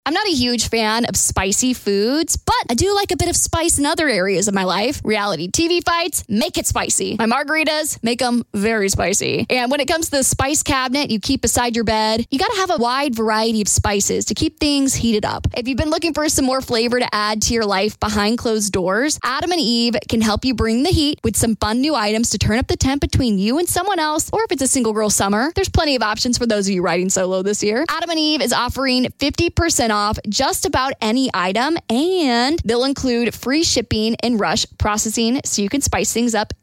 I'm not a huge fan of spicy foods, but I do like a bit of spice in other areas of my life. Reality TV fights, make it spicy. My margaritas, make them very spicy. And when it comes to the spice cabinet you keep beside your bed, you got to have a wide variety of spices to keep things heated up. If you've been looking for some more flavor to add to your life behind closed doors, Adam and Eve can help you bring the heat with some fun new items to turn up the temp between you and someone else, or if it's a single girl summer, there's plenty of options for those of you riding solo this year. Adam and Eve is offering 50% off just about any item, and they'll include free shipping and rush processing so you can spice things up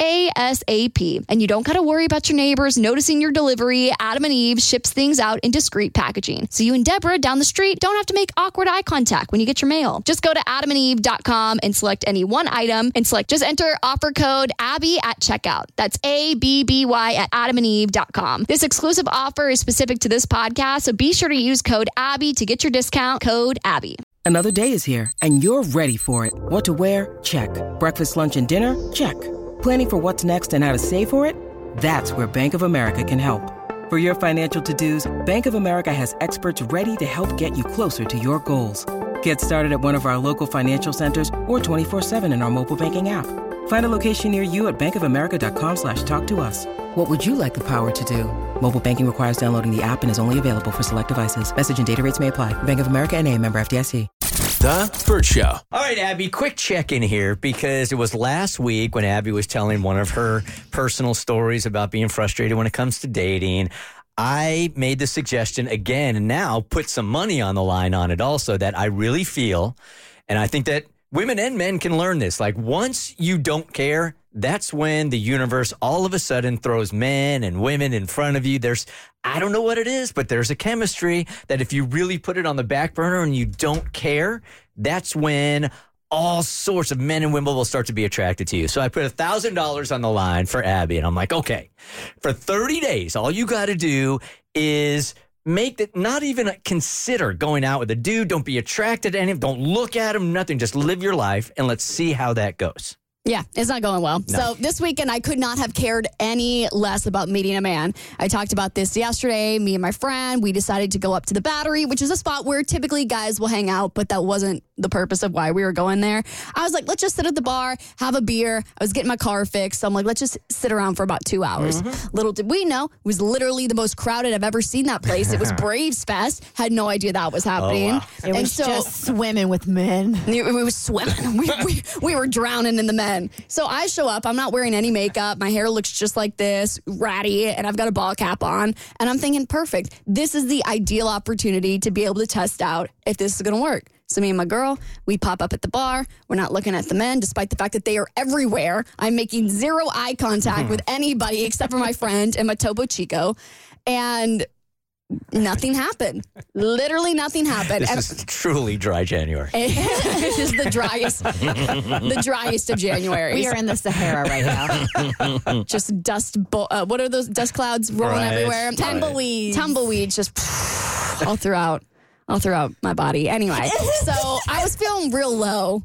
ASAP. And you don't got to worry about your neighbors noticing your delivery. Adam and Eve ships things out in discreet packaging, so you and Deborah down the street don't have to make awkward eye contact when you get your mail. Just go to adamandeve.com and select any one item and just enter offer code Abby at checkout. That's ABBY at adamandeve.com. This exclusive offer is specific to this podcast, so be sure to use code Abby to get your discount. Code Abby. Another day is here, and you're ready for it. What to wear? Check. Breakfast, lunch, and dinner? Check. Planning for what's next and how to save for it? That's where Bank of America can help. For your financial to-dos, Bank of America has experts ready to help get you closer to your goals. Get started at one of our local financial centers or 24/7 in our mobile banking app. Find a location near you at bankofamerica.com/talktous. What would you like the power to do? Mobile banking requires downloading the app and is only available for select devices. Message and data rates may apply. Bank of America N.A., member FDIC. The Bert Show. All right, Abby, quick check-in here because it was last week when Abby was telling one of her personal stories about being frustrated when it comes to dating. I made the suggestion again and now put some money on the line on it also that I really feel, and I think that women and men can learn this. Like once you don't care, that's when the universe all of a sudden throws men and women in front of you. I don't know what it is, but there's a chemistry that if you really put it on the back burner and you don't care, that's when all sorts of men and women will start to be attracted to you. So I put $1,000 on the line for Abby, and I'm like, okay, for 30 days, all you got to do is make it, not even consider going out with a dude. Don't be attracted to him. Don't look at him, nothing. Just live your life, and let's see how that goes. Yeah, it's not going well. No. So this weekend, I could not have cared any less about meeting a man. I talked about this yesterday. Me and my friend, we decided to go up to the Battery, which is a spot where typically guys will hang out, but that wasn't the purpose of why we were going there. I was like, let's just sit at the bar, have a beer. I was getting my car fixed. So I'm like, let's just sit around for about 2 hours. Little did we know, it was literally the most crowded I've ever seen that place. It was Braves Fest. Had no idea that was happening. Oh, wow. It was just swimming with men. We were swimming. We were drowning in the men. So I show up. I'm not wearing any makeup. My hair looks just like this, ratty, and I've got a ball cap on. And I'm thinking, perfect. This is the ideal opportunity to be able to test out if this is going to work. So me and my girl, we pop up at the bar. We're not looking at the men, despite the fact that they are everywhere. I'm making zero eye contact with anybody except for my friend and my Topo Chico. And nothing happened. Literally nothing happened. This is truly dry January. This is the driest of January. We are in the Sahara right now. Just dust. What are those dust clouds rolling everywhere? Tumbleweeds just all throughout my body. Anyway, so I was feeling real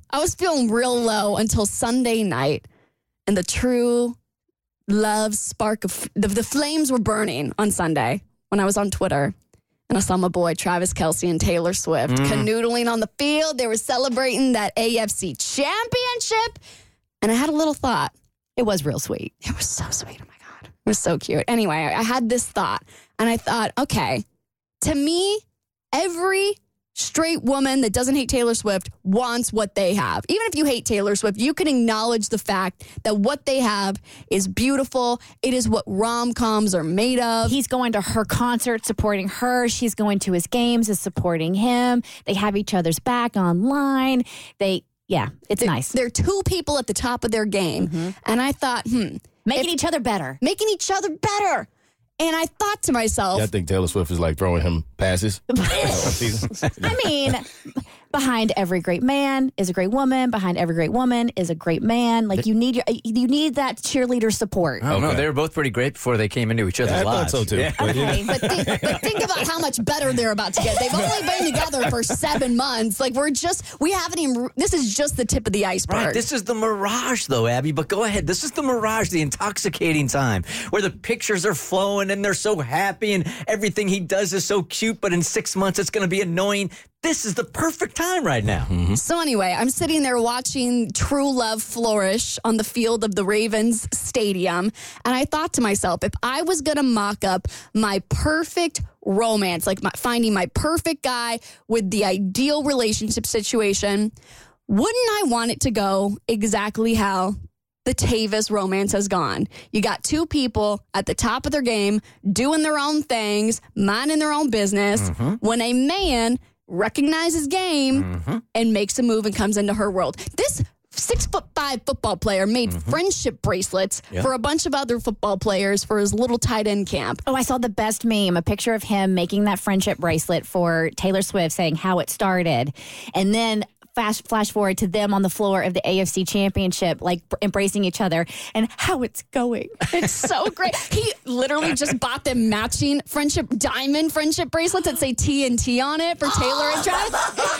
low until Sunday night, and the true love spark of the flames were burning on Sunday when I was on Twitter. And I saw my boy Travis Kelce and Taylor Swift canoodling on the field. They were celebrating that AFC championship. And I had a little thought. It was real sweet. It was so sweet. Oh, my God. It was so cute. Anyway, I had this thought. And I thought, okay, to me, every straight woman that doesn't hate Taylor Swift wants what they have. Even if you hate Taylor Swift, you can acknowledge the fact that what they have is beautiful. It is what rom-coms are made of. He's going to her concert, supporting her. She's going to his games, is supporting him. They have each other's back online. It's nice. They're two people at the top of their game. And I thought, Making each other better. Making each other better. And I thought to myself... Yeah, I think Taylor Swift is like throwing him passes. I mean, behind every great man is a great woman. Behind every great woman is a great man. Like you need that cheerleader support. I don't know. They were both pretty great before they came into each other's lives. I thought so too. Yeah. Okay. But think about how much better they're about to get. They've only been together for 7 months. Like we haven't even, this is just the tip of the iceberg. Right. This is the mirage, though, Abby. But go ahead. This is the mirage, the intoxicating time where the pictures are flowing and they're so happy and everything he does is so cute. But in 6 months, it's going to be annoying. this is the perfect time right now. So anyway, I'm sitting there watching true love flourish on the field of the Ravens stadium. And I thought to myself, if I was going to mock up my perfect romance, like finding my perfect guy with the ideal relationship situation, wouldn't I want it to go exactly how the Tavis romance has gone? You got two people at the top of their game, doing their own things, minding their own business. When a man recognizes game and makes a move and comes into her world. This 6'5" football player made friendship bracelets for a bunch of other football players for his little tight end camp. Oh, I saw the best meme, a picture of him making that friendship bracelet for Taylor Swift, saying how it started. And then flash forward to them on the floor of the AFC Championship, like embracing each other and how it's going. It's so great. He literally just bought them matching diamond friendship bracelets that say TNT on it for Taylor and Travis.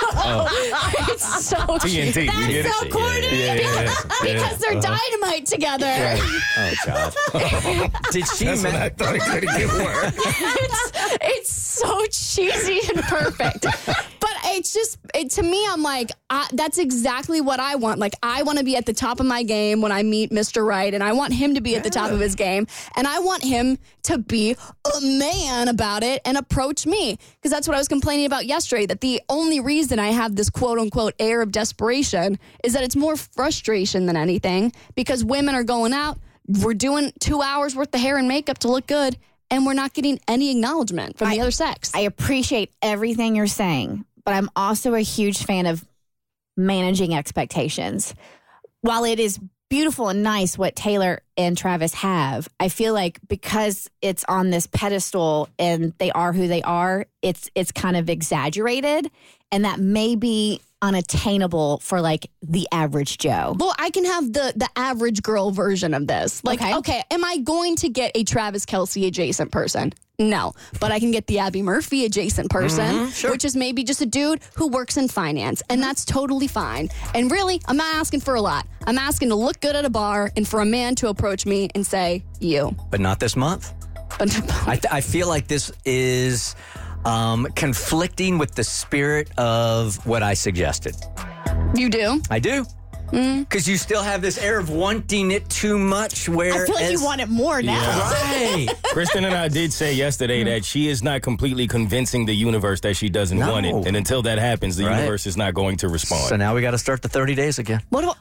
It's so TNT. That's so corny. Because they're dynamite together. Oh, God. Did she That's what I thought it couldn't get worse. It's so cheesy and perfect. But it's just, to me, I'm like, that's exactly what I want. Like, I want to be at the top of my game when I meet Mr. Right, and I want him to be at the top of his game, and I want him to be a man about it and approach me. Because that's what I was complaining about yesterday, that the only reason I have this quote-unquote air of desperation is that it's more frustration than anything, because women are going out, we're doing 2 hours worth of hair and makeup to look good, and we're not getting any acknowledgement from the other sex. I appreciate everything you're saying, but I'm also a huge fan of managing expectations. While it is beautiful and nice what Taylor and Travis have, I feel like because it's on this pedestal and they are who they are, it's kind of exaggerated, and that may be unattainable for like the average Joe. Well, I can have the average girl version of this. Like, okay, am I going to get a Travis Kelce adjacent person? No, but I can get the Abby Murphy adjacent person, which is maybe just a dude who works in finance, and that's totally fine. And really, I'm not asking for a lot. I'm asking to look good at a bar and for a man to approach me and say, you. But not this month. I feel like this is conflicting with the spirit of what I suggested. You do? I do. Because you still have this air of wanting it too much. Where I feel like you want it more now. Right. Kristen and I did say yesterday that she is not completely convincing the universe that she doesn't want it. And until that happens, the universe is not going to respond. So now we got to start the 30 days again. What do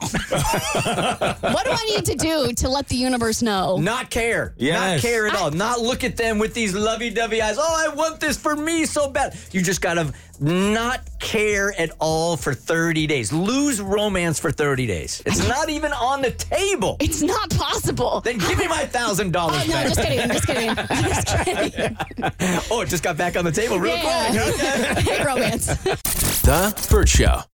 I need to do to let the universe know? Not care. Yes. Not care at all. Not look at them with these lovey-dovey eyes. Oh, I want this for me so bad. You just got to not care at all for 30 days. Lose romance for 30 days. It's not even on the table. It's not possible. Then give me my $1,000 Oh, no, back. just kidding. Just kidding. Oh, it just got back on the table real quick. Okay. Hey, romance. The Burt Show.